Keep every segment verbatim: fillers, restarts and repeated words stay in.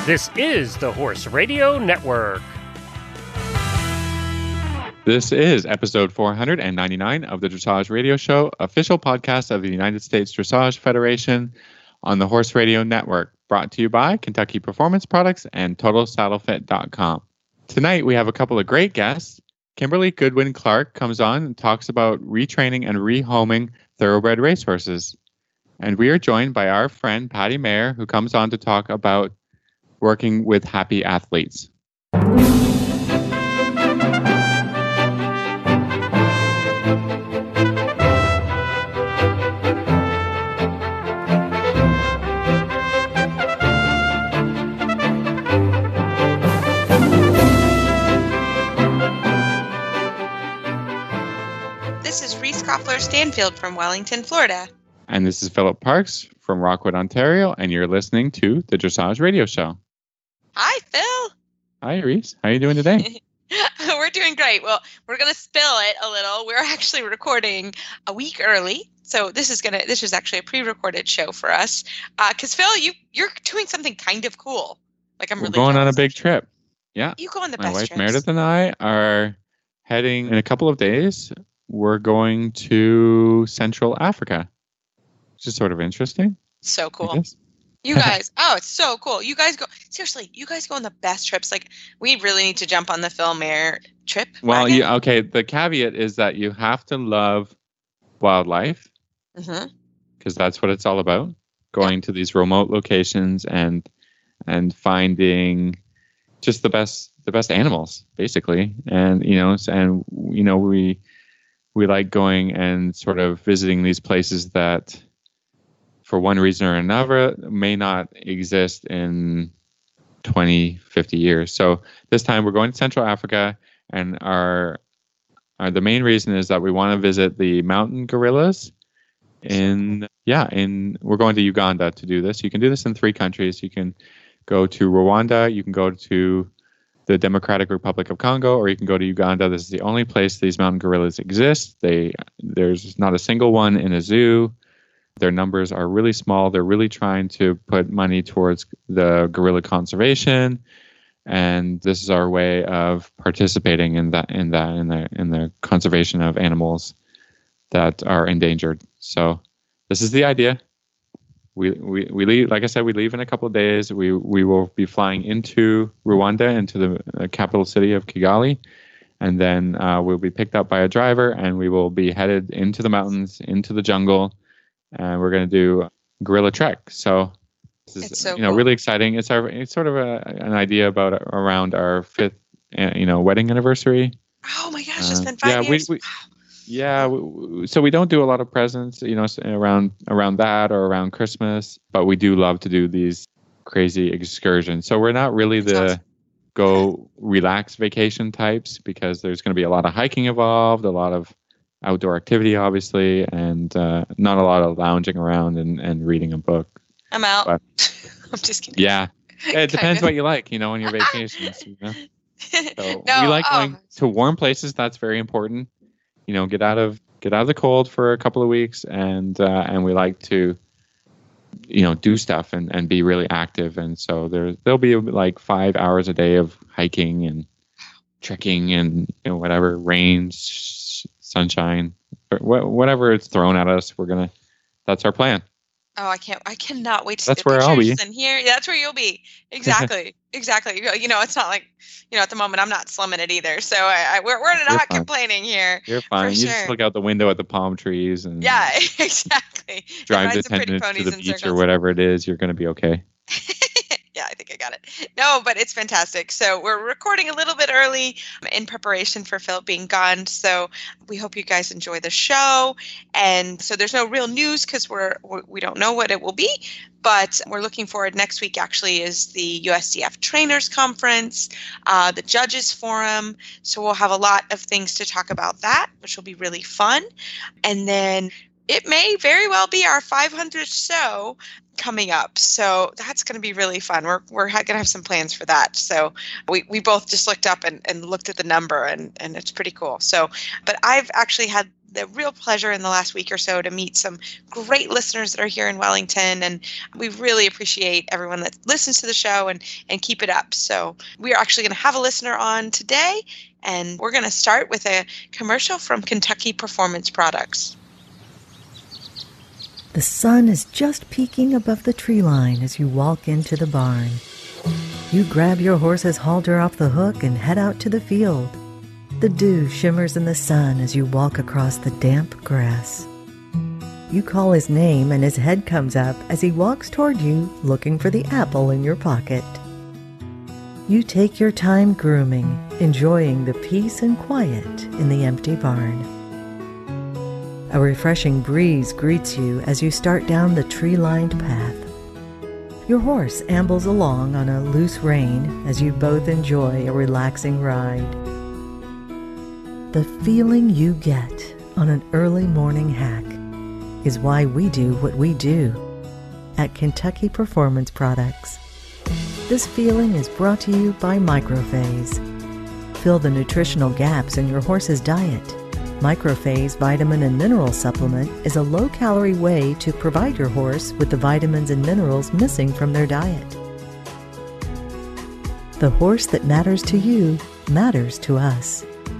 This is the Horse Radio Network. This is episode four hundred ninety-nine of the Dressage Radio Show, official podcast of the United States Dressage Federation on the Horse Radio Network, brought to you by Kentucky Performance Products and Total Saddle Fit dot com. Tonight we have a couple of great guests. Kimberly Goodwin Clark comes on and talks about retraining and rehoming thoroughbred racehorses. And we are joined by our friend Patty Mayer, who comes on to talk about working with happy athletes. This is Reese Koffler-Stanfield from Wellington, Florida. And this is Philip Parks from Rockwood, Ontario, and you're listening to the Dressage Radio Show. Hi, Phil. Hi, Reese. How are you doing today? We're doing great. Well, we're going to spill it a little. We're actually recording a week early. So this is going to, this is actually a pre-recorded show for us. Uh, cause Phil, you, you're doing something kind of cool. Like I'm We're really going on a big actually. trip. Yeah. You go on the My best wife trips. Meredith and I are heading in a couple of days. We're going to Central Africa, which is sort of interesting. So I cool. guess. You guys, oh, it's so cool. You guys go, seriously, you guys go on the best trips. Like, we really need to jump on the Phil Mayer trip. Well, wagon. you, okay, the caveat is that you have to love wildlife, Mhm. because that's what it's all about. Going to these remote locations and and finding just the best the best animals, basically. And you know, s- and you know, we we like going and sort of visiting these places that, for one reason or another, may not exist in twenty, fifty years. So this time we're going to Central Africa, and our, our the main reason is that we want to visit the mountain gorillas in, yeah, in, we're going to Uganda to do this. You can do this in three countries. You can go to Rwanda, you can go to the Democratic Republic of Congo, or you can go to Uganda. This is the only place these mountain gorillas exist. They, there's not a single one in a zoo. Their numbers are really small. They're really trying to put money towards the gorilla conservation, and this is our way of participating in that, in that, in the in the conservation of animals that are endangered. So, this is the idea. We we we leave. Like I said, we leave in a couple of days. We we will be flying into Rwanda, into the uh, capital city of Kigali, and then uh, we'll be picked up by a driver, and we will be headed into the mountains, into the jungle. And we're going to do gorilla trek. So this is, It's so you know, cool. really exciting. It's our, it's sort of a, an idea about around our fifth, uh, you know, wedding anniversary. Oh my gosh, it's Uh, been five yeah, we- years. we- Yeah. w- w- So we don't do a lot of presents, you know, s- around, around that or around Christmas, but we do love to do these crazy excursions. So we're not really That's the awesome. go relax vacation types, because there's going to be a lot of hiking involved, a lot of outdoor activity, obviously, and uh, not a lot of lounging around and, and reading a book. I'm out. but- I'm just kidding. Yeah, it depends Kind what you like, you know, on your vacations. You know? So No, we like oh, going to warm places. That's very important. You know, get out of get out of the cold for a couple of weeks, and uh, and we like to, you know, do stuff and, and be really active. And so there there'll be like five hours a day of hiking and trekking and, you know, whatever, rain, sh- sunshine, or wha- whatever it's thrown at us. We're gonna. That's our plan. Oh, I can't! I cannot wait to That's see the where I'll be. pictures and here. That's where you'll be. Exactly, exactly. You you know, it's not like, you know, at the moment I'm not slumming it either. So I, I we're we're You're not fine. complaining here. You're fine. You sure. just look out the window at the palm trees and Yeah, exactly. And drive ride the some pretty ten minutes to ponies the in beach or circles. whatever it is. You're gonna be okay. Yeah, I think I got it. No, but it's fantastic. So we're recording a little bit early in preparation for Philip being gone. So we hope you guys enjoy the show. And so there's no real news because we're we we don't know what it will be. But we're looking forward. Next week actually is the U S D F Trainers Conference, uh, the Judges Forum. So we'll have a lot of things to talk about that, which will be really fun. And then it may very well be our five hundredth show coming up. So that's going to be really fun. We're we're ha- going to have some plans for that. So we, we both just looked up and, and looked at the number, and, and it's pretty cool. So, but I've actually had the real pleasure in the last week or so to meet some great listeners that are here in Wellington, and we really appreciate everyone that listens to the show and, and keep it up. So we are actually going to have a listener on today, and we're going to start with a commercial from Kentucky Performance Products. The sun is just peeking above the tree line as you walk into the barn. You grab your horse's halter off the hook and head out to the field. The dew shimmers in the sun as you walk across the damp grass. You call his name and his head comes up as he walks toward you, looking for the apple in your pocket. You take your time grooming, enjoying the peace and quiet in the empty barn. A refreshing breeze greets you as you start down the tree-lined path. Your horse ambles along on a loose rein as you both enjoy a relaxing ride. The feeling you get on an early morning hack is why we do what we do at Kentucky Performance Products. This feeling is brought to you by Microphase. Fill the nutritional gaps in your horse's diet. Microphase Vitamin and Mineral Supplement is a low-calorie way to provide your horse with the vitamins and minerals missing from their diet. The horse that matters to you matters to us.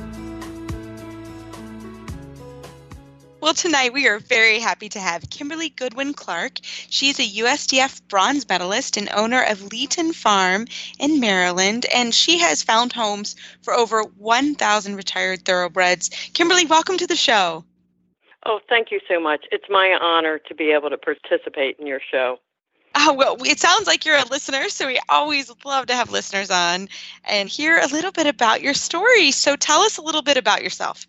Well, tonight we are very happy to have Kimberly Goodwin Clark. She's a U S D F bronze medalist and owner of Leeton Farm in Maryland, and she has found homes for over one thousand retired thoroughbreds. Kimberly, welcome to the show. Oh, thank you so much. It's my honor to be able to participate in your show. Oh, well, it sounds like you're a listener, so we always love to have listeners on and hear a little bit about your story. So tell us a little bit about yourself.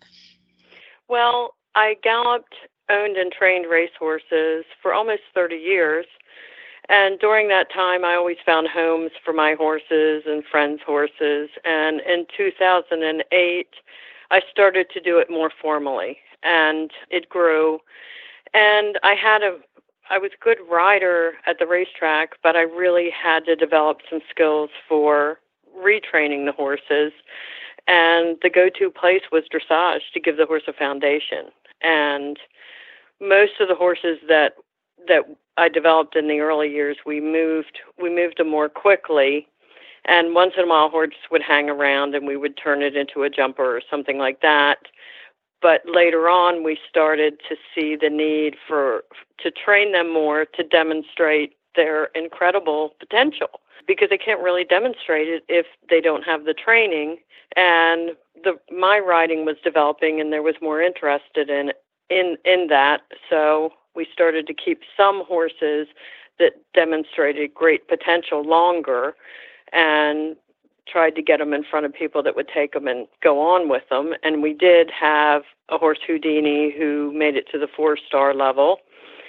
Well, I galloped, owned, and trained racehorses for almost thirty years. And during that time, I always found homes for my horses and friends' horses. And in two thousand eight, I started to do it more formally, and it grew. And I had a, I was a good rider at the racetrack, but I really had to develop some skills for retraining the horses. And the go-to place was dressage to give the horse a foundation. And most of the horses that that I developed in the early years, we moved we moved them more quickly. And once in a while, horses would hang around, and we would turn it into a jumper or something like that. But later on, we started to see the need for to train them more to demonstrate their incredible potential, because they can't really demonstrate it if they don't have the training. And the my riding was developing, and there was more interested in in in that. So we started to keep some horses that demonstrated great potential longer, and tried to get them in front of people that would take them and go on with them. And we did have a horse, Houdini, who made it to the four-star level.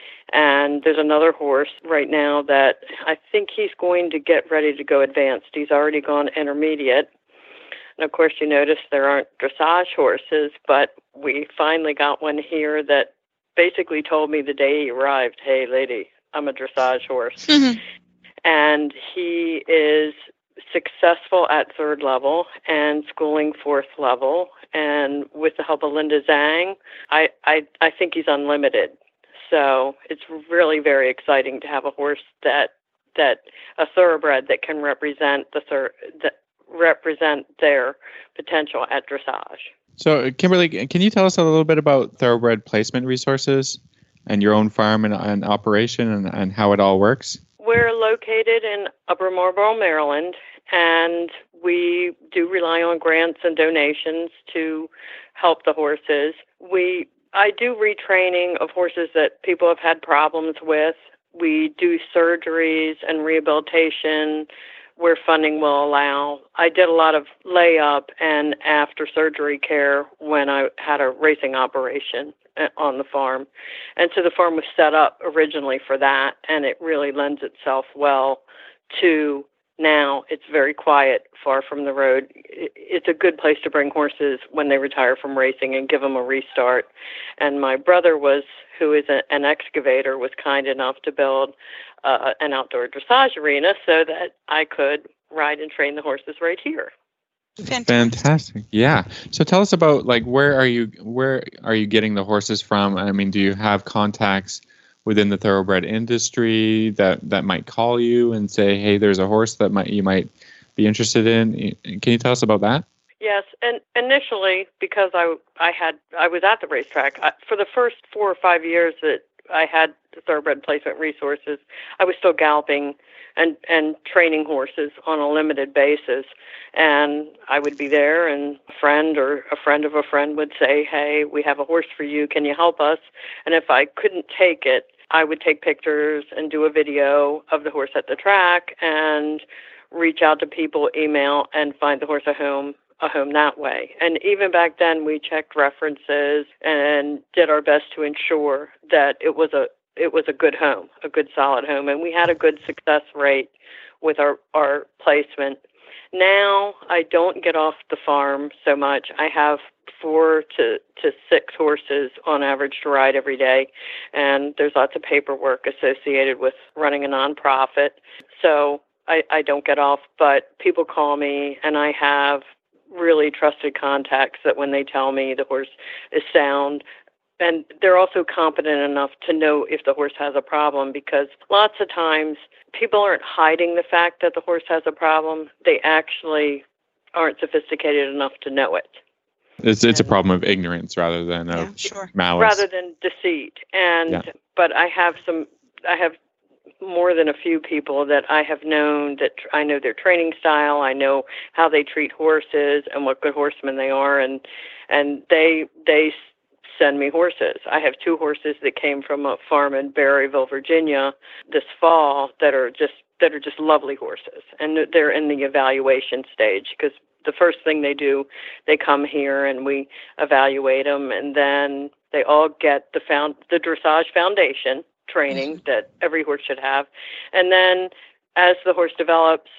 And there's another horse right now that I think he's going to get ready to go advanced. He's already gone intermediate. And of course, you notice there aren't dressage horses, but we finally got one here that basically told me the day he arrived, "Hey, lady, I'm a dressage horse." Mm-hmm. And he is successful at third level and schooling fourth level. And with the help of Linda Zhang, I, I, I think he's unlimited. So it's really very exciting to have a horse that that a thoroughbred that can represent the thir- that represent their potential at dressage. So, Kimberly, can you tell us a little bit about thoroughbred placement resources and your own farm and, and operation and, and how it all works? We're located in Upper Marlboro, Maryland, and we do rely on grants and donations to help the horses. We I do retraining of horses that people have had problems with. We do surgeries and rehabilitation where funding will allow. I did a lot of layup and after surgery care when I had a racing operation on the farm. And so the farm was set up originally for that, and it really lends itself well to now. It's very quiet, far from the road. It's a good place to bring horses when they retire from racing and give them a restart. And my brother was, who is a, an excavator, was kind enough to build uh, an outdoor dressage arena so that I could ride and train the horses right here. Fantastic. Fantastic. Yeah. So tell us about like where are you where are you getting the horses from? I mean, do you have contacts within the thoroughbred industry that, that might call you and say, hey, there's a horse that might you might be interested in? Can you tell us about that? Yes, and initially, because I I had I was at the racetrack I, for the first four or five years that I had the thoroughbred placement resources, I was still galloping and and training horses on a limited basis, and I would be there, and a friend or a friend of a friend would say, "Hey, we have a horse for you. Can you help us?" And if I couldn't take it, I would take pictures and do a video of the horse at the track and reach out to people, email, and find the horse a home. a home that way. And even back then, we checked references and did our best to ensure that it was a it was a good home, a good solid home. And we had a good success rate with our, our placement. Now, I don't get off the farm so much. I have four to, to six horses on average to ride every day. And there's lots of paperwork associated with running a nonprofit. So I, I don't get off, but people call me, and I have really trusted contacts that when they tell me the horse is sound, and they're also competent enough to know if the horse has a problem, because lots of times people aren't hiding the fact that the horse has a problem. They actually aren't sophisticated enough to know it. It's it's a problem of ignorance rather than Yeah, of sure. malice. Rather than deceit. And Yeah. but I have some I have more than a few people that I have known that tr- I know their training style. I know how they treat horses and what good horsemen they are, and and they they send me horses. I have two horses that came from a farm in Berryville, Virginia, this fall that are just that are just lovely horses, and they're in the evaluation stage because the first thing they do, they come here and we evaluate them, and then they all get the found the dressage foundation training mm-hmm. that every horse should have. And then as the horse develops,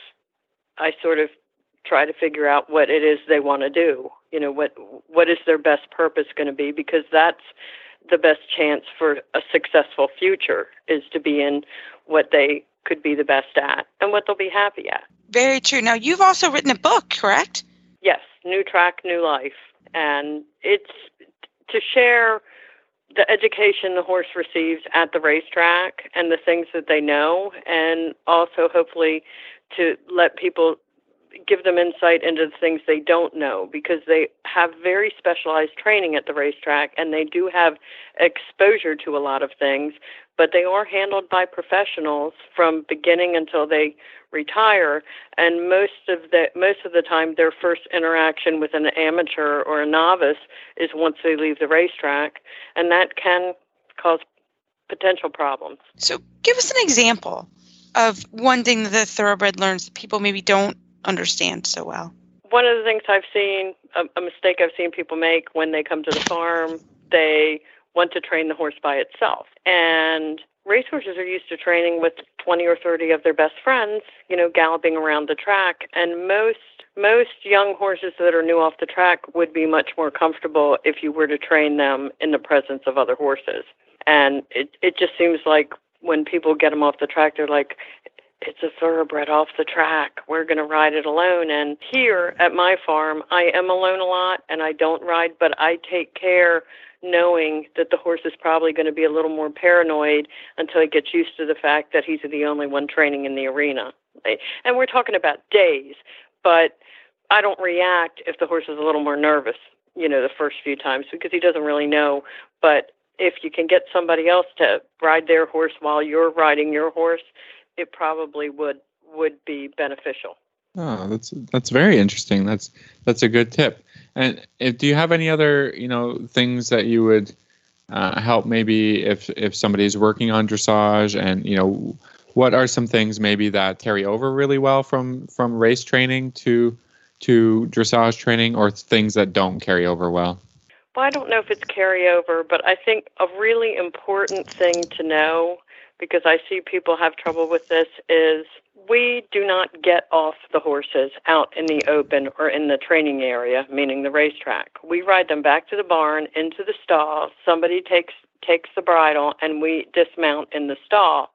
I sort of try to figure out what it is they want to do. You know, what what is their best purpose going to be, because that's the best chance for a successful future, is to be in what they could be the best at and what they'll be happy at. Very true. Now, you've also written a book, correct? Yes, New Track, New Life. And it's to share the education the horse receives at the racetrack and the things that they know, and also hopefully to let people give them insight into the things they don't know, because they have very specialized training at the racetrack and they do have exposure to a lot of things, but they are handled by professionals from beginning until they retire. And most of the most of the time, their first interaction with an amateur or a novice is once they leave the racetrack, and that can cause potential problems. So give us an example of one thing that the thoroughbred learns that people maybe don't understand so well. One of the things I've seen, a, a mistake I've seen people make when they come to the farm, they want to train the horse by itself. And racehorses are used to training with twenty or thirty of their best friends, you know, galloping around the track. And most most young horses that are new off the track would be much more comfortable if you were to train them in the presence of other horses. And it, it just seems like when people get them off the track, they're like, it's a thoroughbred off the track. We're going to ride it alone. And here at my farm, I am alone a lot and I don't ride, but I take care knowing that the horse is probably going to be a little more paranoid until he gets used to the fact that he's the only one training in the arena. And we're talking about days, but I don't react if the horse is a little more nervous, you know, the first few times, because he doesn't really know. But if you can get somebody else to ride their horse while you're riding your horse, it probably would would be beneficial. Oh, that's that's very interesting. That's that's a good tip. And if, do you have any other, you know, things that you would uh, help maybe if if somebody's working on dressage, and you know, what are some things maybe that carry over really well from from race training to to dressage training, or things that don't carry over well? Well, I don't know if it's carryover, but I think a really important thing to know, because I see people have trouble with this, is we do not get off the horses out in the open or in the training area, meaning the racetrack. We ride them back to the barn, into the stall. Somebody takes takes the bridle, and we dismount in the stall.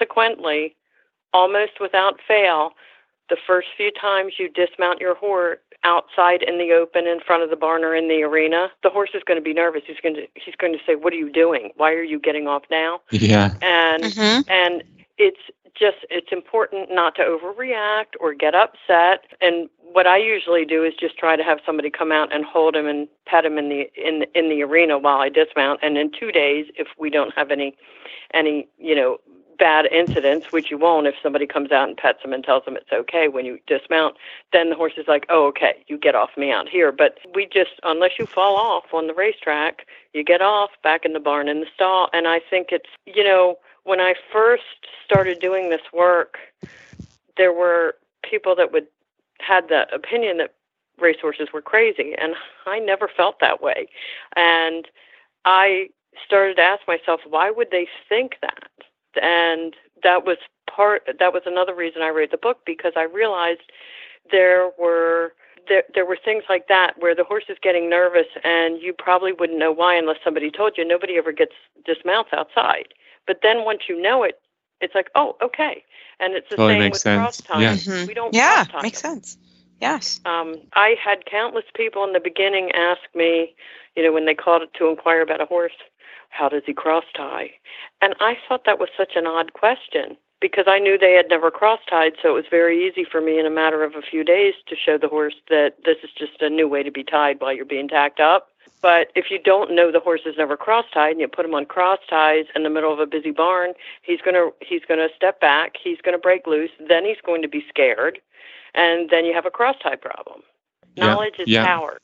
Consequently, almost without fail, the first few times you dismount your horse, outside in the open in front of the barn or in the arena, the horse is going to be nervous. He's going to he's going to say, "What are you doing? Why are you getting off now?" Yeah. And Mhm. and it's just it's important not to overreact or get upset. And what I usually do is just try to have somebody come out and hold him and pet him in the in in the arena while I dismount. And in two days, if we don't have any any you know bad incidents, which you won't if somebody comes out and pets him and tells him it's okay when you dismount, then the horse is like, oh, okay, you get off me out here. But we just, unless you fall off on the racetrack, you get off back in the barn in the stall. And I think it's, you know, when I first started doing this work, there were people that would had the opinion that racehorses were crazy, and I never felt that way. And I started to ask myself, why would they think that? And that was part. That was another reason I wrote the book, because I realized there were there there were things like that where the horse is getting nervous, and you probably wouldn't know why unless somebody told you. Nobody ever gets dismounts outside, but then once you know it, it's like, oh, okay. And it's the Totally same makes with sense. cross time. Yeah. Mhm. We don't Yeah, cross time makes them. sense. Yes. Um, I had countless people in the beginning ask me, you know, when they called to inquire about a horse, how does he cross tie? And I thought that was such an odd question, because I knew they had never cross tied, so it was very easy for me in a matter of a few days to show the horse that this is just a new way to be tied while you're being tacked up. But if you don't know the horse has never cross tied and you put him on cross ties in the middle of a busy barn, he's gonna he's gonna step back, he's gonna break loose, then he's going to be scared, and then you have a cross tie problem. Yeah, Knowledge is yeah. power.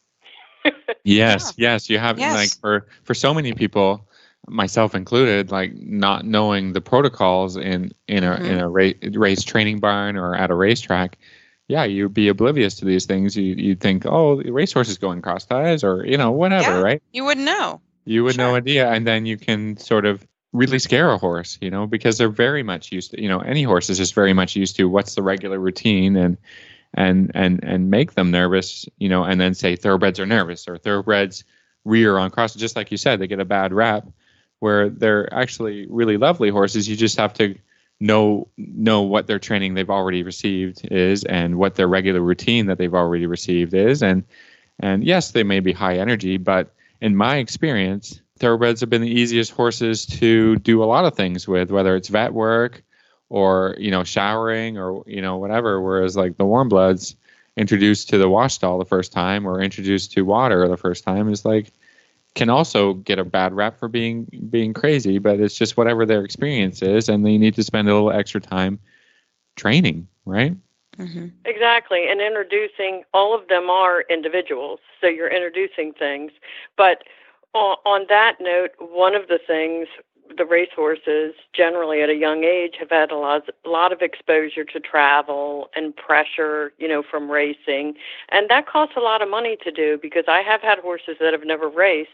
Yes, yes, you have Yes. like for for so many people, myself included, like not knowing the protocols in in a Mhm. in a race, race training barn or at a racetrack. Yeah, you'd be oblivious to these things. You you'd think, oh, the racehorse is going cross ties, or you know whatever, Yeah. right? You wouldn't know. You would no Sure. idea, and then you can sort of really scare a horse, you know, because they're very much used to, you know, any horse is just very much used to what's the regular routine, and and and and make them nervous, you know, and then say thoroughbreds are nervous or thoroughbreds rear on cross. Just like you said, they get a bad rap, where they're actually really lovely horses. You just have to know know what their training they've already received is, and what their regular routine that they've already received is, and and yes, they may be high energy, but in my experience, thoroughbreds have been the easiest horses to do a lot of things with, whether it's vet work or, you know, showering or, you know, whatever. Whereas like the warm bloods introduced to the wash stall the first time or introduced to water the first time is like, can also get a bad rap for being, being crazy, but it's just whatever their experience is. And they need to spend a little extra time training, right? Mm-hmm. Exactly, and introducing, all of them are individuals, so you're introducing things. But on, on that note, one of the things, the racehorses generally at a young age have had a lot, a lot of exposure to travel and pressure, you know, from racing. And that costs a lot of money to do, because I have had horses that have never raced,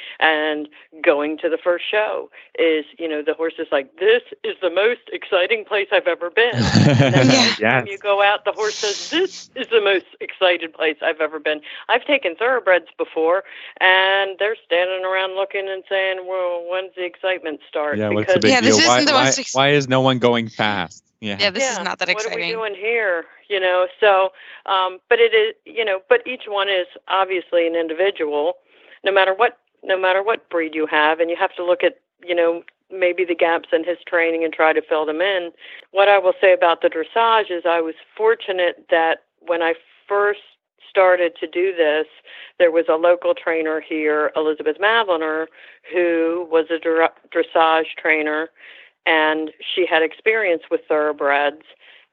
and going to the first show is, you know, the horse is like, this is the most exciting place I've ever been. And then the next time you go out, the horse says, this is the most excited place I've ever been. I've taken thoroughbreds before, and they're standing around looking and saying, well, when's the excitement start? Yeah, what's because the big Yeah, this deal? Why, isn't the why, most ex- why is no one going fast? Yeah. Yeah, this yeah, is not that what exciting. are we doing here? You know, so, um, but it is, you know, but each one is obviously an individual, no matter what, no matter what breed you have, and you have to look at, you know, maybe the gaps in his training and try to fill them in. What I will say about the dressage is I was fortunate that when I first started to do this, there was a local trainer here, Elizabeth Madlener, who was a dressage trainer, and she had experience with thoroughbreds,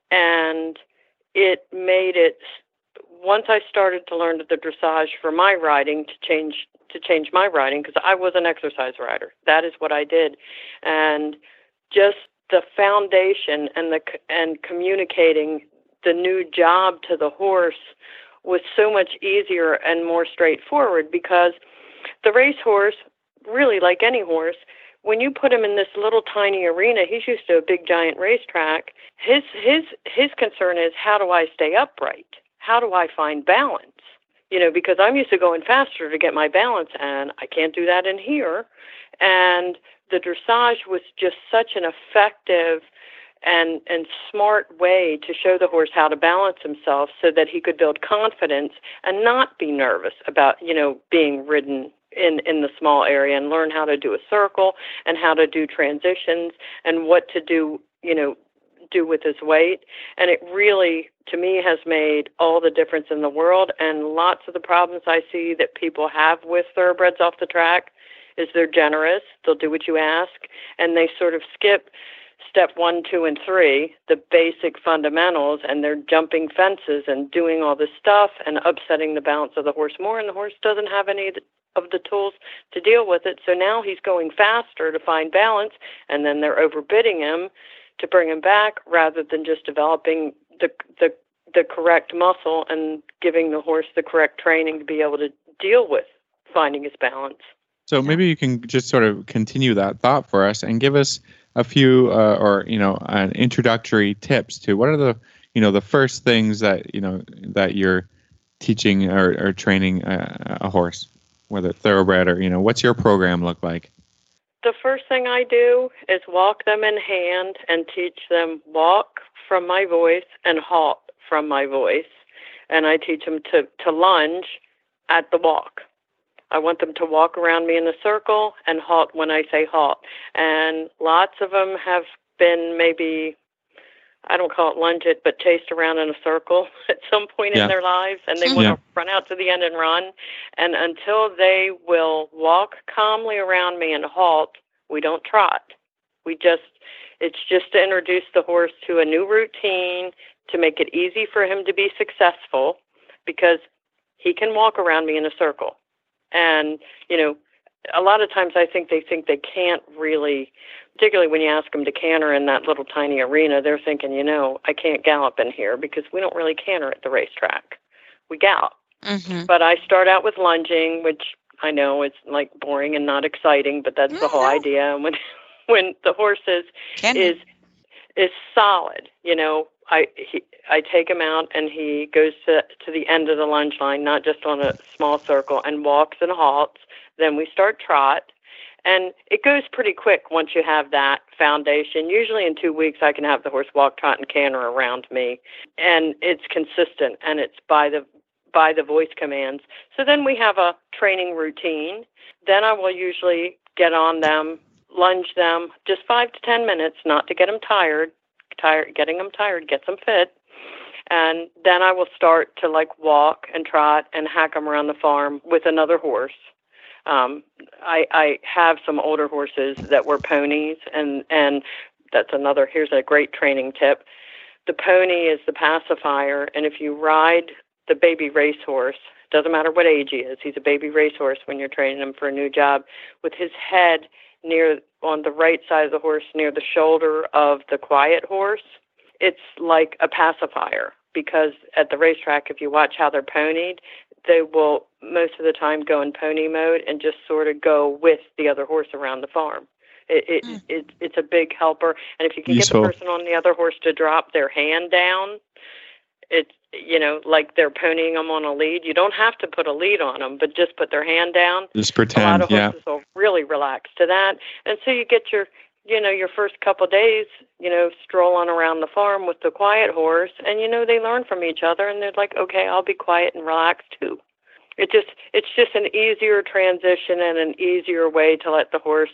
and it made it, once I started to learn the dressage for my riding, to change to change my riding, because I was an exercise rider. That is what I did. And just the foundation and the and communicating the new job to the horse was so much easier and more straightforward, because the racehorse, really like any horse, when you put him in this little tiny arena, he's used to a big giant racetrack. His his his concern is, how do I stay upright? How do I find balance? You know, because I'm used to going faster to get my balance, and I can't do that in here. And the dressage was just such an effective and and smart way to show the horse how to balance himself so that he could build confidence and not be nervous about, you know, being ridden in, in the small area, and learn how to do a circle and how to do transitions and what to do, you know, do with his weight. And it really, to me, has made all the difference in the world. And lots of the problems I see that people have with thoroughbreds off the track is they're generous, they'll do what you ask, and they sort of skip step one, two, and three, the basic fundamentals, and they're jumping fences and doing all this stuff and upsetting the balance of the horse more, and the horse doesn't have any of the tools to deal with it. So now he's going faster to find balance, and then they're overbidding him to bring him back rather than just developing the the the correct muscle and giving the horse the correct training to be able to deal with finding his balance. So maybe you can just sort of continue that thought for us and give us a few, uh, or you know, an introductory tips to what are the, you know, the first things that you know that you're teaching or, or training a, a horse, whether thoroughbred or you know, what's your program look like? The first thing I do is walk them in hand and teach them walk from my voice and halt from my voice, and I teach them to to lunge at the walk. I want them to walk around me in a circle and halt when I say halt. And lots of them have been maybe, I don't call it lunge it, but chased around in a circle at some point yeah. in their lives, and they mm-hmm. want to run out to the end and run. And until they will walk calmly around me and halt, we don't trot. We just, it's just to introduce the horse to a new routine, to make it easy for him to be successful, because he can walk around me in a circle. And, you know, a lot of times I think they think they can't really, particularly when you ask them to canter in that little tiny arena, they're thinking, you know, I can't gallop in here because we don't really canter at the racetrack. We gallop. Mm-hmm. But I start out with lunging, which I know is like boring and not exciting, but that's mm-hmm. the whole idea. And when when the horse is is, is solid, you know, I he, I take him out and he goes to, to the end of the lunge line, not just on a small circle, and walks and halts. Then we start trot, and it goes pretty quick once you have that foundation. Usually in two weeks I can have the horse walk, trot, and canter around me, and it's consistent, and it's by the by the voice commands. So then we have a training routine. Then I will usually get on them, lunge them, just five to ten minutes, not to get them tired. Tired, getting them tired gets them fit, and then I will start to like walk and trot and hack them around the farm with another horse. Um, I, I have some older horses that were ponies, and and that's another. Here's a great training tip: the pony is the pacifier, and if you ride the baby racehorse, doesn't matter what age he is, he's a baby racehorse when you're training him for a new job, with his head near on the right side of the horse, near the shoulder of the quiet horse, it's like a pacifier, because at the racetrack, if you watch how they're ponied, they will most of the time go in pony mode and just sort of go with the other horse around the farm. It, it, mm. it it's a big helper, and if you can Useful. get the person on the other horse to drop their hand down, it's, you know, like they're ponying them on a lead. You don't have to put a lead on them, but just put their hand down. Just pretend, A lot of horses yeah. will really relax to that. And so you get your, you know, your first couple of days, you know, strolling around the farm with the quiet horse, and, you know, they learn from each other, and they're like, okay, I'll be quiet and relax too. It just, it's just an easier transition and an easier way to let the horse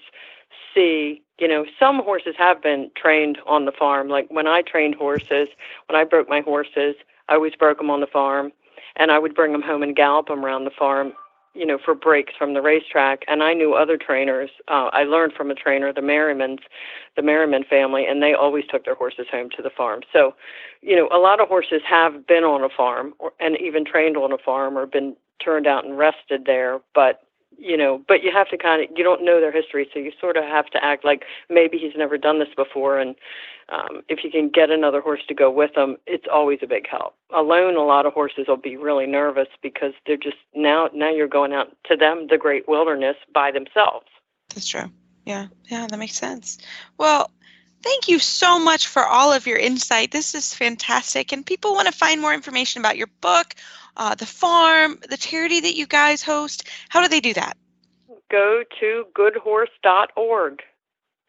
see. You know, some horses have been trained on the farm. Like when I trained horses, when I broke my horses, I always broke them on the farm, and I would bring them home and gallop them around the farm, you know, for breaks from the racetrack. And I knew other trainers. Uh, I learned from a trainer, the Merrimans, the Merriman family, and they always took their horses home to the farm. So, you know, a lot of horses have been on a farm or, and even trained on a farm or been turned out and rested there, but you know, but you have to kind of, you don't know their history, so you sort of have to act like maybe he's never done this before, and um, if you can get another horse to go with them, it's always a big help. Alone, a lot of horses will be really nervous because they're just, now now you're going out to them, the great wilderness, by themselves. That's true. Yeah, yeah, that makes sense. Well, thank you so much for all of your insight. This is fantastic, and people want to find more information about your book, Uh, the farm, the charity that you guys host. How do they do that? Go to good horse dot org,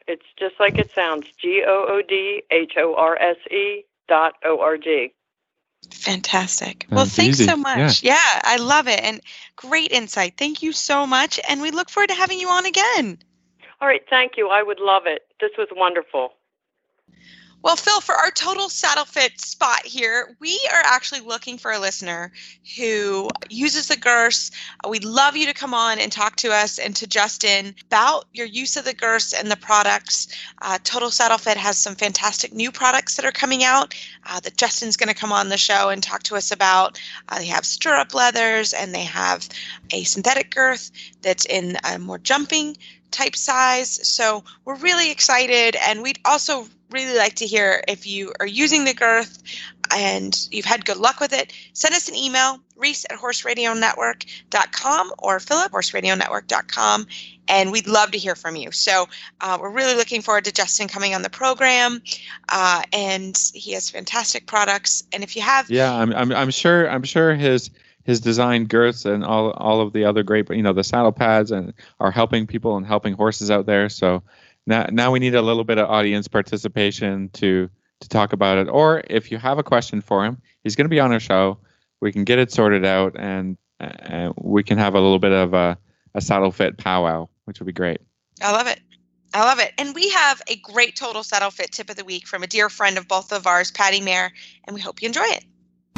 It's just like it sounds, G O O D H O R S E dot O R G. Fantastic. That's well, thanks easy. so much. Yeah. yeah, I love it. And great insight. Thank you so much. And we look forward to having you on again. All right. Thank you. I would love it. This was wonderful. Well, Phil, for our total saddle fit spot here, we are actually looking for a listener who uses the Girths. We'd love you to come on and talk to us and to Justin about your use of the Girths and the products. Uh, Total Saddle Fit has some fantastic new products that are coming out uh, that Justin's going to come on the show and talk to us about. Uh, they have stirrup leathers and they have a synthetic girth that's in a more jumping type size. So we're really excited, and we'd also really like to hear if you are using the girth and you've had good luck with it. Send us an email, Reese at horse radio network dot com or Philip at horse radio network dot com, and we'd love to hear from you. So uh, we're really looking forward to Justin coming on the program, uh, and he has fantastic products. And if you have, yeah, I'm I'm I'm sure I'm sure his his design girths and all all of the other great, you know, the saddle pads and are helping people and helping horses out there. So now now we need a little bit of audience participation to to talk about it. Or if you have a question for him, he's going to be on our show. We can get it sorted out, and uh, we can have a little bit of a, a saddle fit powwow, which would be great. I love it. I love it. And we have a great Total Saddle Fit tip of the week from a dear friend of both of ours, Patty Mayer, and we hope you enjoy it.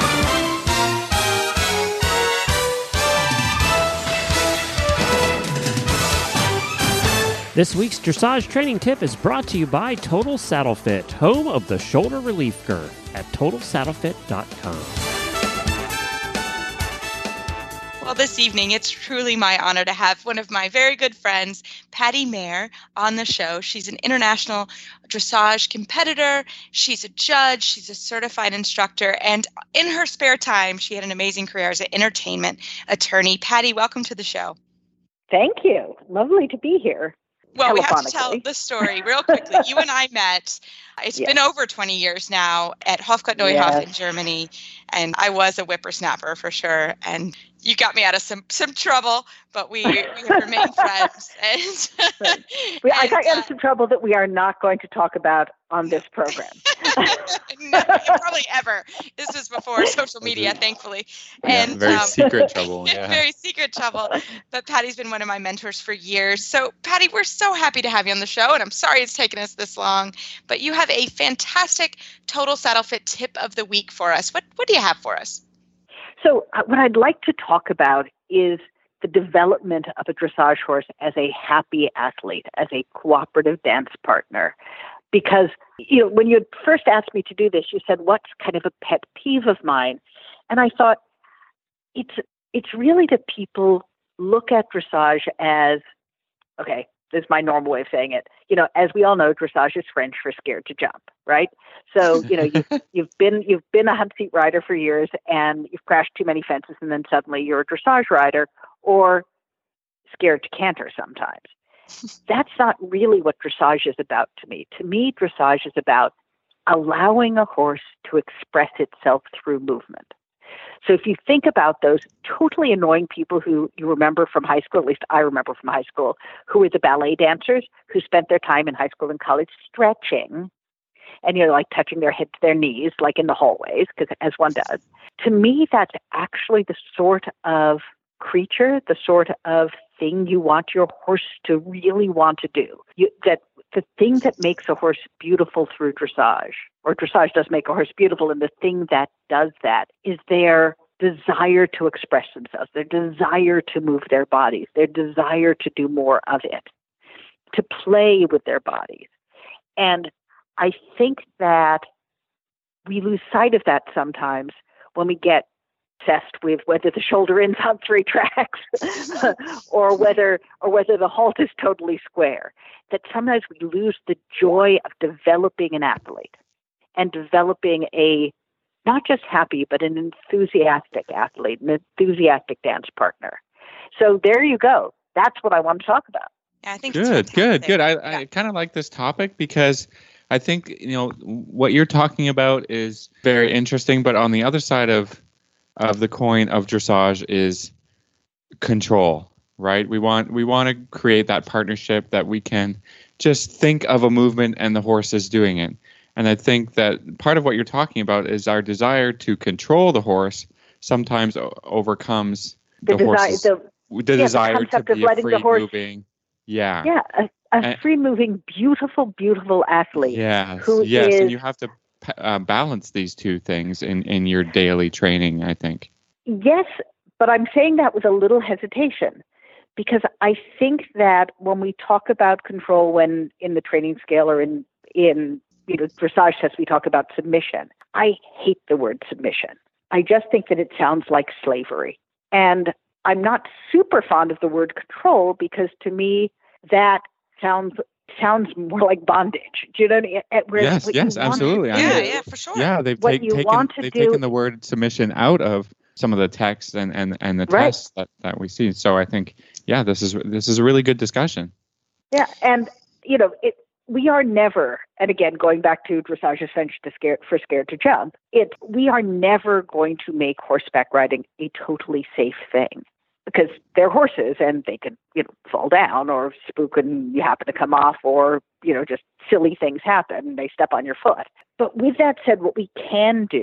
This week's dressage training tip is brought to you by Total Saddle Fit, home of the shoulder relief girth at total saddle fit dot com. Well, this evening, it's truly my honor to have one of my very good friends, Patty Mayer, on the show. She's an international dressage competitor. She's a judge. She's a certified instructor. And in her spare time, she had an amazing career as an entertainment attorney. Patty, welcome to the show. Thank you. Lovely to be here. Well, we have to tell the story real quickly. You and I met, it's yes. been over twenty years now, at Hofgut Neuhof yes. in Germany, and I was a whippersnapper for sure, and you got me out of some, some trouble, but we, we have remained friends. And, right. we, I got you out of some trouble that we are not going to talk about on this program. No, probably ever. This was before social media, thankfully. Yeah, and very um, secret trouble. Yeah. Very secret trouble. But Patty's been one of my mentors for years. So, Patty, we're so happy to have you on the show, and I'm sorry it's taken us this long. But you have a fantastic Total Saddle Fit tip of the week for us. What What do you have for us? So, uh, what I'd like to talk about is the development of a dressage horse as a happy athlete, as a cooperative dance partner. Because, you know, when you first asked me to do this, you said, what's kind of a pet peeve of mine? And I thought, it's it's really that people look at dressage as, okay, this is my normal way of saying it. You know, as we all know, dressage is French for scared to jump, right? So, you know, you've, you've been you've been a hunt seat rider for years, and you've crashed too many fences, and then suddenly you're a dressage rider, or scared to canter sometimes. That's not really what dressage is about to me. To me, dressage is about allowing a horse to express itself through movement. So if you think about those totally annoying people who you remember from high school, at least I remember from high school, who were the ballet dancers who spent their time in high school and college stretching and, you know, like touching their head to their knees, like in the hallways, because as one does. To me, that's actually the sort of creature, the sort of thing you want your horse to really want to do. You, that the thing that makes a horse beautiful through dressage, or dressage does make a horse beautiful, and the thing that does that is their desire to express themselves, their desire to move their bodies, their desire to do more of it, to play with their bodies. And I think that we lose sight of that sometimes when we get obsessed with whether the shoulder ends on three tracks or whether or whether the halt is totally square. That sometimes we lose the joy of developing an athlete and developing a not just happy, but an enthusiastic athlete, an enthusiastic dance partner. So there you go. That's what I want to talk about. Yeah, I think good, it's good, good. I, yeah. I kind of like this topic because I think, you know, what you're talking about is very interesting, but on the other side of of the coin of dressage is control, right? We want we want to create that partnership that we can just think of a movement and the horse is doing it. And I think that part of what you're talking about is our desire to control the horse sometimes o- overcomes the, the desire, horse's, the, the yeah, desire the to concept of be a letting the free horse, moving. Yeah. Yeah, a, a And- free moving, beautiful, beautiful athlete. Yes. who Yes. is- And you have to uh, balance these two things in, in your daily training, I think. Yes, but I'm saying that with a little hesitation, because I think that when we talk about control, when in the training scale or in in you know dressage tests, we talk about submission. I hate the word submission. I just think that it sounds like slavery, and I'm not super fond of the word control because to me that sounds sounds more like bondage. Do you know what I mean? Whereas Yes. what Yes. you want to Absolutely. I do- Yeah, mean, yeah, for sure. Yeah, they've What take, you taken want to they've do- taken the word submission out of some of the texts and, and, and the Right. tests that, that we see. So I think, yeah, this is this is a really good discussion. Yeah, and you know, it, we are never, and again, going back to dressage essential to scare, for scared to jump, it we are never going to make horseback riding a totally safe thing because they're horses and they could, you know, fall down or spook and you happen to come off, or you know, just silly things happen and they step on your foot. But with that said, what we can do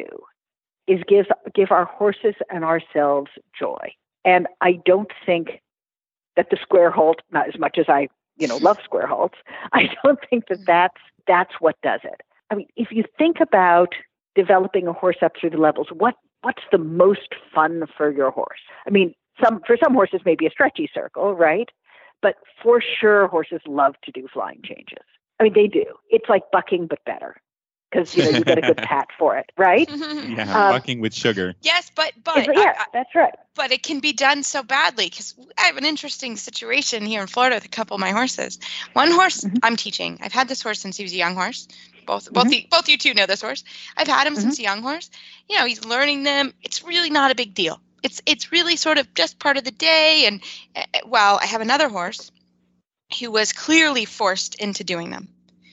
is give give our horses and ourselves joy. And I don't think that the square halt, not as much as I, you know, love square halts, I don't think that that's, that's what does it. I mean, if you think about developing a horse up through the levels, what what's the most fun for your horse? I mean, some for some horses maybe a stretchy circle, right? But for sure, horses love to do flying changes. I mean, they do. It's like bucking, but better. Because you know you get a good pat for it, right? Yeah, Um, bucking with sugar. Yes, but but It's- yeah, I- I- that's right. but it can be done so badly because I have an interesting situation here in Florida with a couple of my horses. One horse Mhm. I'm teaching. I've had this horse since he was a young horse. Both both the, both you two know this horse. I've had him Mhm. since a young horse. You know, he's learning them. It's really not a big deal. It's it's really sort of just part of the day. And uh, well, I have another horse who was clearly forced into doing them,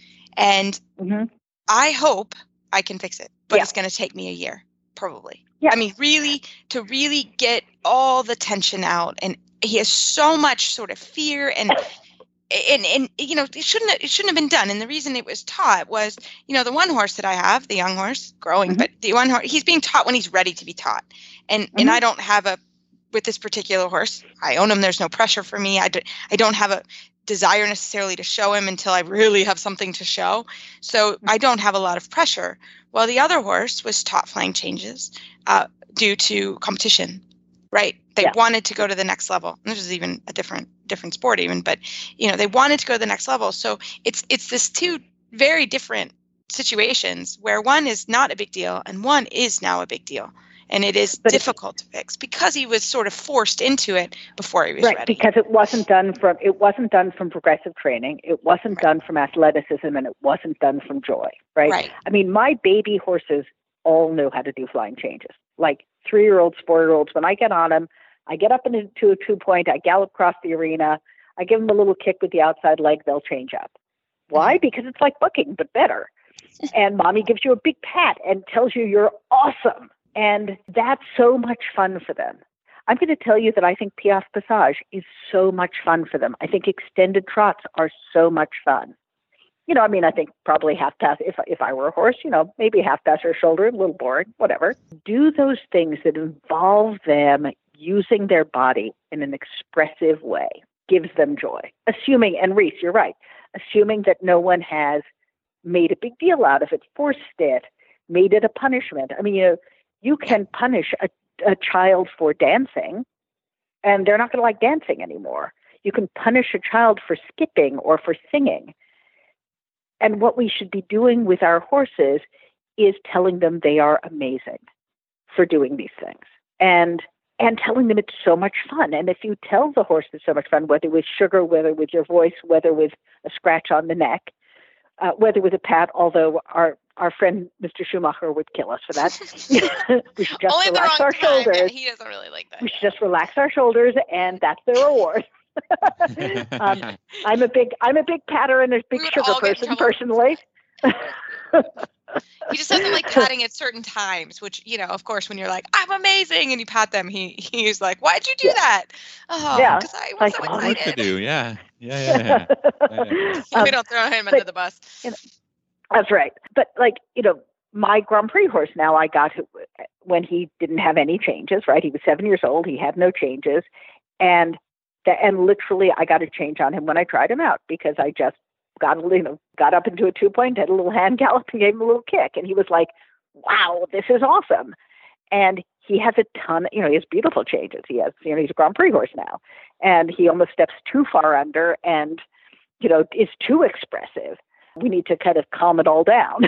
and hmm I hope I can fix it, but Yeah. it's going to take me a year, probably. Yeah. I mean, really, to really get all the tension out, and he has so much sort of fear, and and and you know, it shouldn't have, it shouldn't have been done. And the reason it was taught was, you know, the one horse that I have, the young horse, growing, Mhm. but the one horse, he's being taught when he's ready to be taught, and and Mhm. I don't have a with this particular horse. I own him. There's no pressure for me. I do, I don't have a desire necessarily to show him until I really have something to show. So I don't have a lot of pressure. Well, the other horse was taught flying changes uh, due to competition, right? They Yeah. wanted to go to the next level. And this is even a different different sport even, but you know, they wanted to go to the next level. So it's it's this two very different situations where one is not a big deal and one is now a big deal. And it is But it's- difficult to fix because he was sort of forced into it before he was Right, ready. because it wasn't done from it wasn't done from progressive training, it wasn't Right. done from athleticism, and it wasn't done from joy. Right? Right. I mean, my baby horses all know how to do flying changes. Like three-year-olds, four-year-olds. When I get on them, I get up into a two-point, I gallop across the arena, I give them a little kick with the outside leg, they'll change up. Why? Because it's like bucking, but better. And mommy gives you a big pat and tells you you're awesome. And that's so much fun for them. I'm going to tell you that I think Piaffe Passage is so much fun for them. I think extended trots are so much fun. You know, I mean, I think probably half pass, if, if I were a horse, you know, maybe half pass or shoulder, a little boring, whatever. Do those things that involve them using their body in an expressive way, gives them joy. Assuming, and Reese, you're right, assuming that no one has made a big deal out of it, forced it, made it a punishment. I mean, you know, you can punish a, a child for dancing, and they're not going to like dancing anymore. You can punish a child for skipping or for singing. And what we should be doing with our horses is telling them they are amazing for doing these things. And and telling them it's so much fun. And if you tell the horse it's so much fun, whether with sugar, whether with your voice, whether with a scratch on the neck, uh, whether with a pat, although our Our friend Mister Schumacher would kill us for that. We should just Only the relax wrong our time. Yeah, shoulders. he doesn't really like that. We should just relax our shoulders, and that's the reward. um, I'm a big, I'm a big patter and a big We would sugar all get in person trouble. personally. He just doesn't like patting at certain times, which, you know, of course, when you're like, I'm amazing, and you pat them, he he's like, why'd you do Yeah. that? Oh, Yeah. because I was Like, so oh, Work to excited. do. Yeah. Yeah. Yeah. Yeah. yeah, yeah. Um, We don't throw him but- under the bus. you know, That's right. But like, you know, my Grand Prix horse now I got when he didn't have any changes, right? He was seven years old. He had no changes. And the, and literally I got a change on him when I tried him out because I just got, a, you know, got up into a two point, had a little hand gallop and gave him a little kick. And he was like, wow, this is awesome. And he has a ton, you know, he has beautiful changes. He has, you know, he's a Grand Prix horse now. And he almost steps too far under and, you know, is too expressive. We need to kind of calm it all down.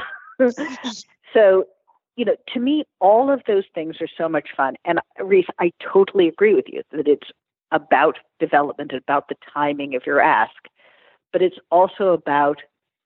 So, you know, to me, all of those things are so much fun. And Reese, I totally agree with you that it's about development, about the timing of your ask, but it's also about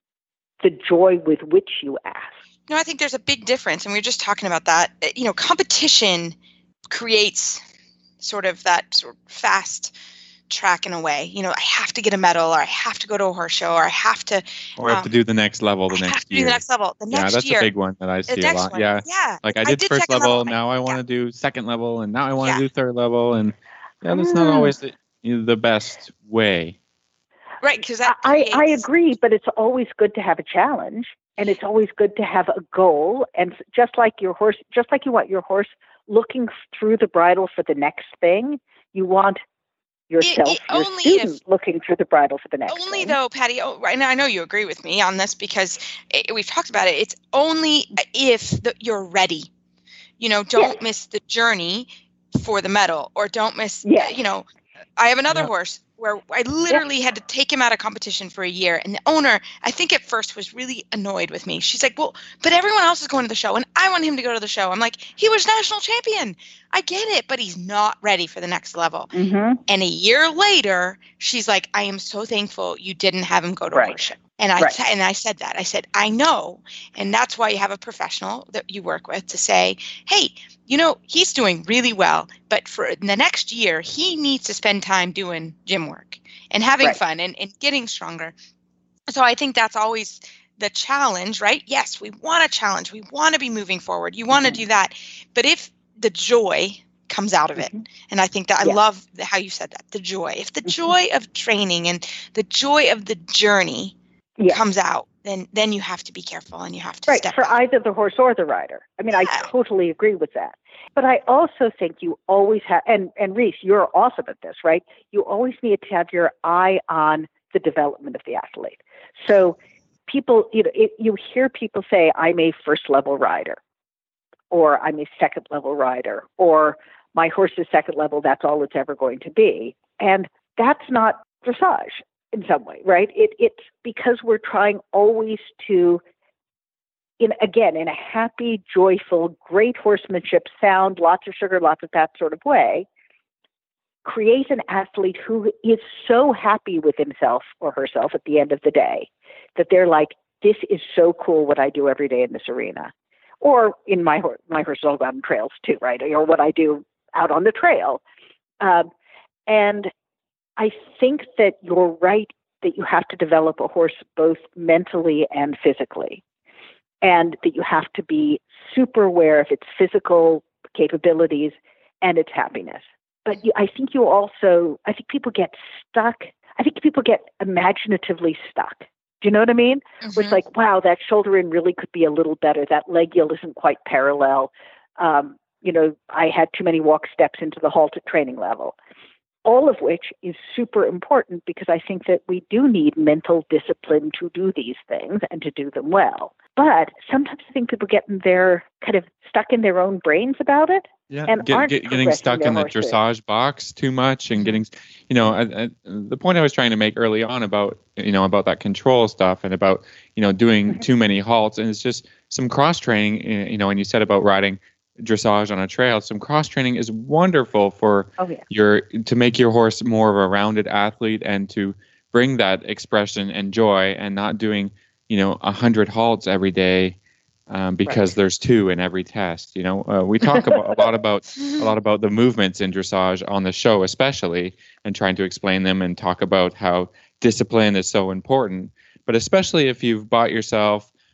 the joy with which you ask. No, I think there's a big difference. And we were just talking about that. You know, competition creates sort of that sort of fast track in a way. You know, I have to get a medal, or I have to go to a horse show, or I have to Or I have um, to do the next level the I have next to do year. the next level. The next yeah, that's year. a big one that I the see a next lot. one. Yeah. Yeah. Like I did, first second level, I- now I want yeah. to do second level, and now I want to Yeah. do third level. And yeah, that's not Mm. always the, you know, the best way. Right, because that I, I creates- agree, but it's always good to have a challenge, and it's always good to have a goal. And just like your horse, just like you want your horse looking through the bridle for the next thing, you want yourself, it your only student, if- looking through the bridle for the next Only thing. though, Patty, oh, right now I know you agree with me on this because it, we've talked about it. It's only if the, you're ready. You know, don't Yes. miss the journey for the medal, or don't miss, Yes. you know, I have another Yeah. horse where I literally had to take him out of competition for a year. And the owner, I think at first was really annoyed with me. She's like, well, but everyone else is going to the show and I want him to go to the show. I'm like, he was national champion. I get it, but he's not ready for the next level. Mm-hmm. And a year later, she's like, I am so thankful you didn't have him go to a Right. horse show. And I Right. sa- and I said that. I said, I know. And that's why you have a professional that you work with to say, hey, you know, he's doing really well, but for the next year, he needs to spend time doing gym work and having Right. fun and, and getting stronger. So I think that's always the challenge, right? Yes, we want a challenge. We want to be moving forward. You want to Mhm. do that. But if the joy comes out of it, Mhm. and I think that I Yes. love the, how you said that, the joy. If the Mhm. joy of training and the joy of the journey Yes. comes out, then then you have to be careful and you have to Right, step for back. either the horse or the rider. I mean, I Yeah. totally agree with that. But I also think you always have, and, and Reese, you're awesome at this, right? You always need to have your eye on the development of the athlete. So people, you know, it, you hear people say, I'm a first level rider, or I'm a second level rider, or my horse is second level, that's all it's ever going to be. And that's not dressage in some way, right? It, it's because we're trying always to, in again, in a happy, joyful, great horsemanship, sound, lots of sugar, lots of fat sort of way, create an athlete who is so happy with himself or herself at the end of the day that they're like, this is so cool what I do every day in this arena. Or in my horse, my horse is all about on trails too, right? Or what I do out on the trail. Um, and I think that you're right that you have to develop a horse both mentally and physically, and that you have to be super aware of its physical capabilities and its happiness. But you, I think you also, I think people get stuck. I think people get imaginatively stuck. Do you know what I mean? Where Mhm. it's like, wow, that shoulder in really could be a little better. That leg yield isn't quite parallel. Um, you know, I had too many walk steps into the halted training level. All of which is super important because I think that we do need mental discipline to do these things and to do them well. But sometimes I think people get in their kind of stuck in their own brains about it. Yeah, And get, aren't get, getting progressing stuck their in the horses. dressage box too much and Mhm. getting, you know, I, I, the point I was trying to make early on about, you know, about that control stuff and about, you know, doing Mhm. too many halts, and it's just some cross training, you know, and you said about riding dressage on a trail, some cross training is wonderful for Oh, yeah. your, to make your horse more of a rounded athlete and to bring that expression and joy, and not doing, you know, a hundred halts every day. Um, because Right. there's two in every test. You know, uh, we talk about, a lot about a lot about the movements in dressage on the show, especially, and trying to explain them and talk about how discipline is so important. But especially if you've bought yourself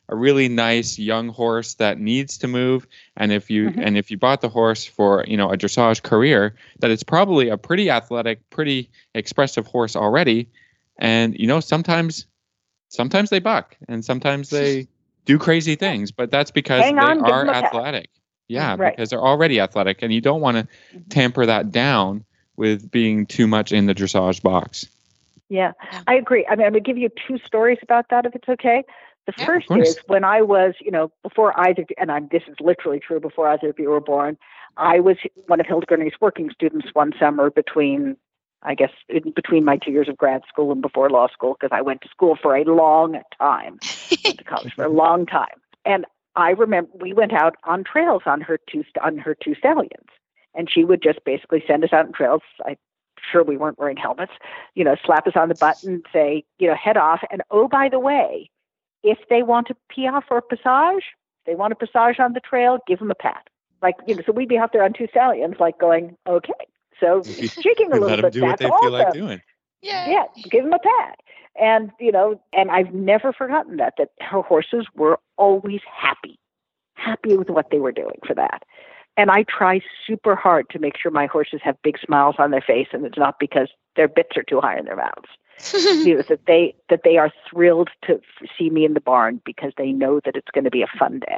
a really nice young horse that needs to move, and if you Mhm. and if you bought the horse for, you know, a dressage career, that it's probably a pretty athletic, pretty expressive horse already. And you know, sometimes sometimes they buck and sometimes they do crazy things, but that's because Hang they on, give are them a pat. athletic. Yeah, Right. because they're already athletic, and you don't want to tamper that down with being too much in the dressage box. Yeah, Yeah. I agree. I mean, I'm going to give you two stories about that, if it's okay. The Yeah, of first course. is when I was, you know, before either, and I'm, this is literally true, before either of you were born, I was one of Hilda Gurney's working students one summer between, I guess, in between my two years of grad school and before law school, because I went to school for a long time. Went to college for a long time. And I remember we went out on trails on her two, on her two stallions. And she would just basically send us out on trails. I'm sure we weren't wearing helmets, you know, slap us on the butt and say, you know, head off. And oh, by the way, if they want to piaffe or passage, if they want a passage on the trail, give them a pat. Like, you know, so we'd be out there on two stallions, like going, okay. So jigging a little Let them bit, do what that's they feel like awesome. doing. Yeah. Yeah, give them a pat. And, you know, and I've never forgotten that, that her horses were always happy, happy with what they were doing for that. And I try super hard to make sure my horses have big smiles on their face, and it's not because their bits are too high in their mouths. You know, that they that they are thrilled to f- see me in the barn because they know that it's going to be a fun day.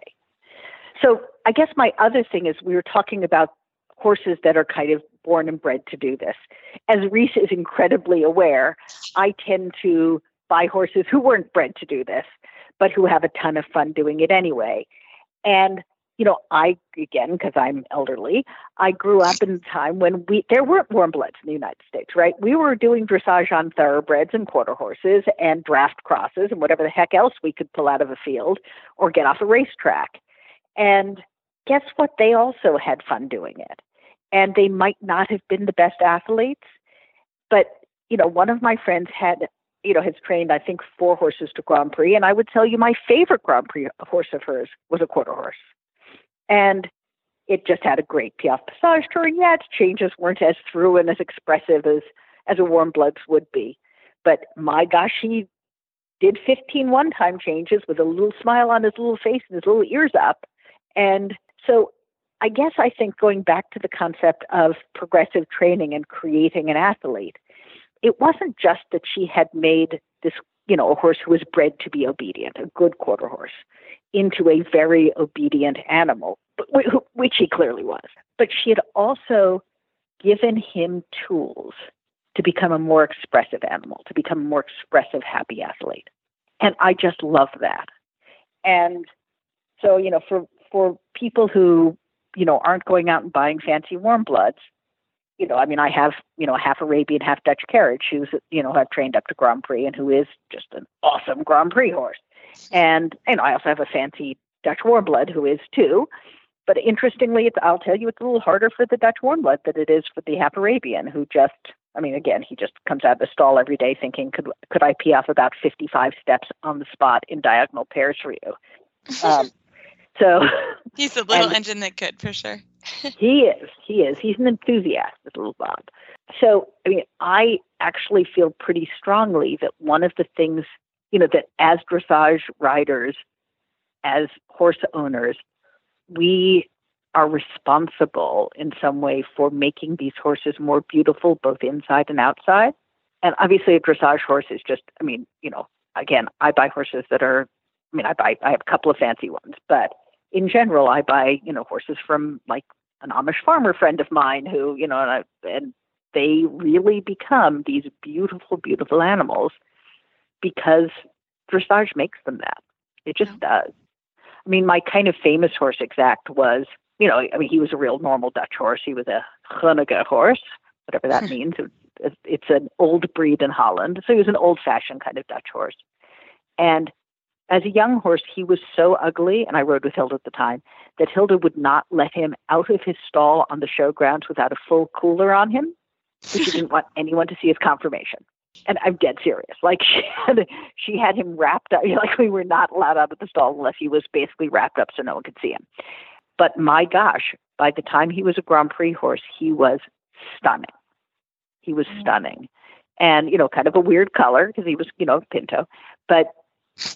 So I guess my other thing is we were talking about horses that are kind of born and bred to do this. As Reese is incredibly aware, I tend to buy horses who weren't bred to do this, but who have a ton of fun doing it anyway. And you know, I, again, because I'm elderly, I grew up in a time when we there weren't warm bloods in the United States, right? We were doing dressage on thoroughbreds and quarter horses and draft crosses and whatever the heck else we could pull out of a field or get off a racetrack. And guess what? They also had fun doing it. And they might not have been the best athletes, but, you know, one of my friends had, you know, has trained, I think, four horses to Grand Prix. And I would tell you my favorite Grand Prix horse of hers was a quarter horse. And it just had a great piaffe passage touring. Yeah, its changes weren't as through and as expressive as, as a warm blood's would be. But my gosh, he did fifteen one-time changes with a little smile on his little face and his little ears up. And so I guess I think going back to the concept of progressive training and creating an athlete, it wasn't just that she had made this, you know, a horse who was bred to be obedient, a good quarter horse, into a very obedient animal, which he clearly was. But she had also given him tools to become a more expressive animal, to become a more expressive, happy athlete. And I just love that. And so, you know, for, for people who, you know, aren't going out and buying fancy warm bloods, you know, I mean, I have, you know, a half Arabian, half Dutch carriage who's, you know, I've trained up to Grand Prix and who is just an awesome Grand Prix horse. And, and I also have a fancy Dutch warm blood who is too. But interestingly, it's, I'll tell you, it's a little harder for the Dutch warm blood than it is for the half Arabian who just, I mean, again, he just comes out of the stall every day thinking, could could I piaffe about fifty-five steps on the spot in diagonal pairs for you? Um, so he's a little and, engine that could, for sure. He is. He is. He's an enthusiast, this little Bob. So, I mean, I actually feel pretty strongly that one of the things, you know, that as dressage riders, as horse owners, we are responsible in some way for making these horses more beautiful, both inside and outside. And obviously a dressage horse is just, I mean, you know, again, I buy horses that are, I mean, I buy, I have a couple of fancy ones, but in general, I buy, you know, horses from like an Amish farmer friend of mine who, you know, and, I, and they really become these beautiful, beautiful animals because dressage makes them that. It just yeah. does. I mean, my kind of famous horse exact was, you know, I mean, he was a real normal Dutch horse. He was a Groninger horse, whatever that means. It's, it's an old breed in Holland. So he was an old-fashioned kind of Dutch horse. And as a young horse, he was so ugly, and I rode with Hilda at the time, that Hilda would not let him out of his stall on the showgrounds without a full cooler on him, because she didn't want anyone to see his conformation. And I'm dead serious. Like she had, she had him wrapped up. Like we were not allowed out of the stall unless he was basically wrapped up so no one could see him. But my gosh, by the time he was a Grand Prix horse, he was stunning. He was mm-hmm. stunning. And, you know, kind of a weird color because he was, you know, Pinto. But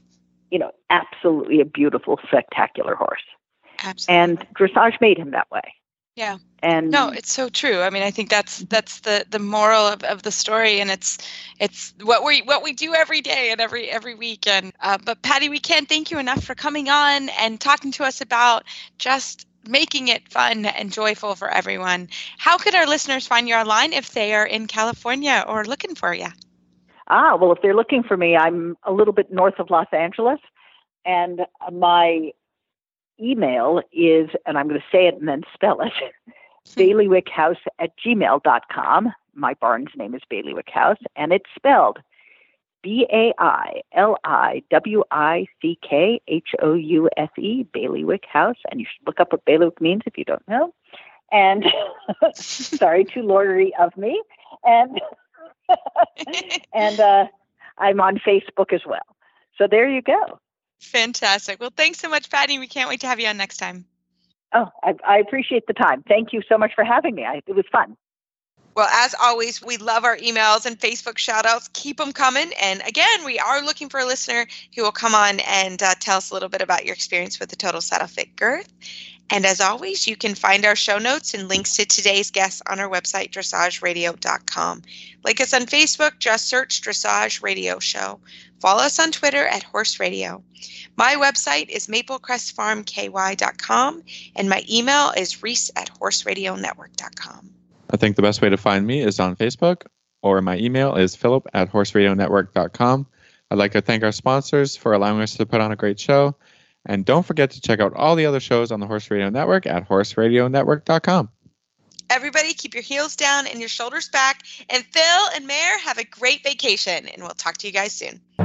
you know, absolutely a beautiful, spectacular horse. Absolutely. And dressage made him that way. Yeah. And no, it's so true. I mean, I think that's that's the, the moral of, of the story, and it's it's what we what we do every day and every every week. And uh, but Patty, we can't thank you enough for coming on and talking to us about just making it fun and joyful for everyone. How could our listeners find you online if they are in California or looking for you? Ah, well, if they're looking for me, I'm a little bit north of Los Angeles, and my email is, and I'm going to say it and then spell it, bailiwick house at gmail dot com. My barn's name is Bailiwick House, and it's spelled B A I L I W I C K H O U S E, Bailiwick House. And you should look up what bailiwick means if you don't know. And sorry, too lawyery of me. And and uh, I'm on Facebook as well. So there you go. Fantastic. Well, thanks so much, Patty. We can't wait to have you on next time. Oh, I, I appreciate the time. Thank you so much for having me. I, it was fun. Well, as always, we love our emails and Facebook shout outs. Keep them coming. And again, we are looking for a listener who will come on and uh, tell us a little bit about your experience with the Total Saddle Fit Girth. And as always, you can find our show notes and links to today's guests on our website, dressage radio dot com. Like us on Facebook, just search Dressage Radio Show. Follow us on Twitter at Horse Radio. My website is maple crest farm k y dot com, and my email is reese at horse radio network dot com. I think the best way to find me is on Facebook, or my email is philip at horse radio network dot com. I'd like to thank our sponsors for allowing us to put on a great show. And don't forget to check out all the other shows on the Horse Radio Network at horse radio network dot com. Everybody, keep your heels down and your shoulders back. And Phil and Mare, have a great vacation. And we'll talk to you guys soon.